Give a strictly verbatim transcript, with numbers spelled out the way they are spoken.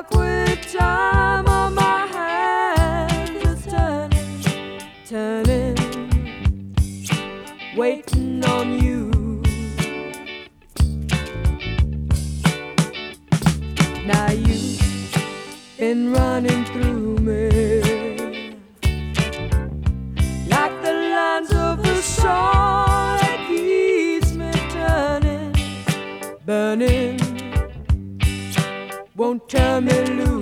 clock with time on my hands is turning, turning, waiting on you. Now you've been running through me like the lines of a song that keeps me turning, burning, won't turn me loose.